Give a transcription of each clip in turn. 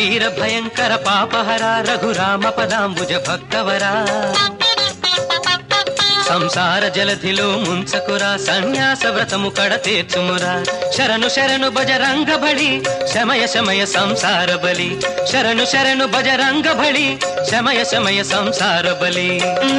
వీర భయంకర పాపహర రఘురామ పదాంబుజ భక్తవరా సంసార జలధిలో ముంచకురా సన్యాస వ్రతము కడ తీర్చుమురా శరణు శరణు బజరంగ బలి శమయ శమయ సంసార బలి శరణు శరణు బజరంగ బలి శమయ శమయ సంసార బలి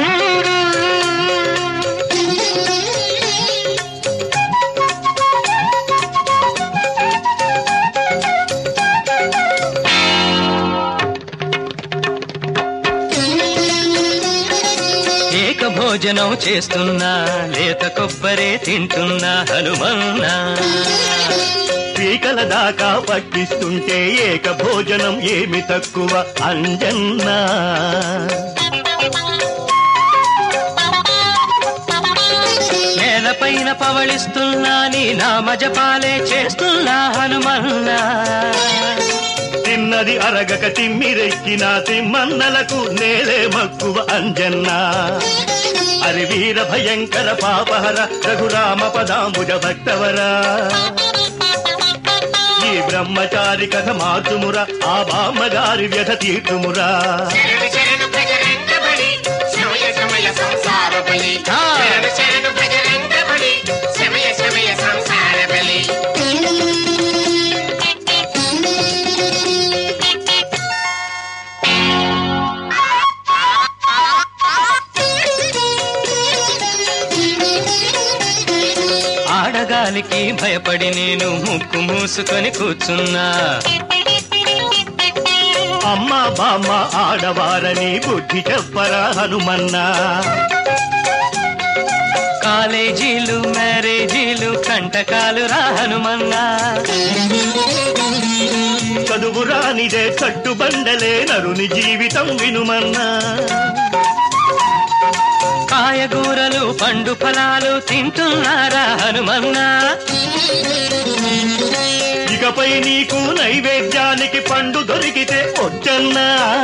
భోజనం చేస్తున్నా లేత కొబ్బరే తింటున్నా హనుమన్నా పీకల దాకా పట్టిస్తుంటే ఏక భోజనం ఏమి తక్కువ అంజన్నా నేలపైన పవళిస్తున్నా నీ నామ జపాలే చేస్తున్నా హనుమన్నా తిన్నది అరగక తిమ్మిరెక్కిన తిమ్మన్నలకు నేలే మక్కువ అంజన్నా అరి వీర భయంకర పాపహర రఘురామ పదాంబుజ భక్తవరా ఈ బ్రహ్మచారి కథ మార్చుమురా ఆ బామ్మగారి వ్యధ తీర్చుమురా ఆడగాలికి భయపడి నేను ముక్కు మూసుకొని కూర్చున్నా అమ్మ బామ్మ ఆడవారని బుద్ధి చెప్పరా హనుమన్నా కాలేజీలు మ్యారేజీలు కంటకాలు రా హనుమన్నా చదువు రానిదే కట్టుబండలే నరుని జీవితం వినుమన్నా కాయగూరలు పండు ఫలాలు తింటున్నారా హనుమన్నా ఇకపై నీకు నైవేద్యానికి పండు దొరికితే వచ్చన్నా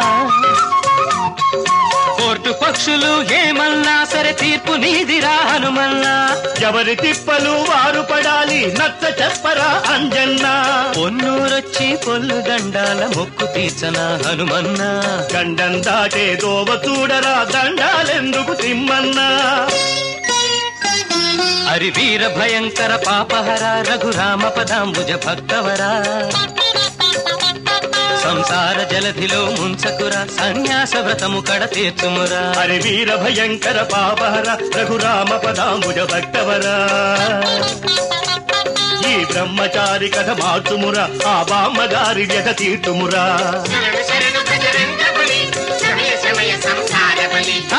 కోర్టు పక్షులు ఏమన్నా సరే తీర్పు నీదిరా హనుమన్నా ఎవరి తిప్పలు వారు పడాలి నచ్చ చెప్పరా అంజన్నా పొన్నూరొచ్చి పొల్లు దండాల మొక్కు తీర్చనా హనుమన్నా గండం దాటే దోవ చూడరా దండాలెందుకు తిమ్మన్నా హరి వీర భయంకర పాపహర రఘురామ పదాంబుజ భక్తవరా సంసార జలధిలో ముంచకురా సన్యాస వ్రతము కడ తీర్చుమురా హరి వీర భయంకర పాపహర రఘురామ పదాంబుజ భక్తవరా ఈ బ్రహ్మచారి కథ మార్చుమురా ఆ బామ్మగారి వ్యధ తీర్చుమురా